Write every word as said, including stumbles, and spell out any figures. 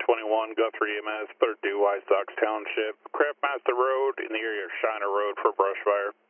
twenty-one, Guthrie E M S, third due White Sox Township, Craftmaster Road in the area of Shiner Road for brush fire.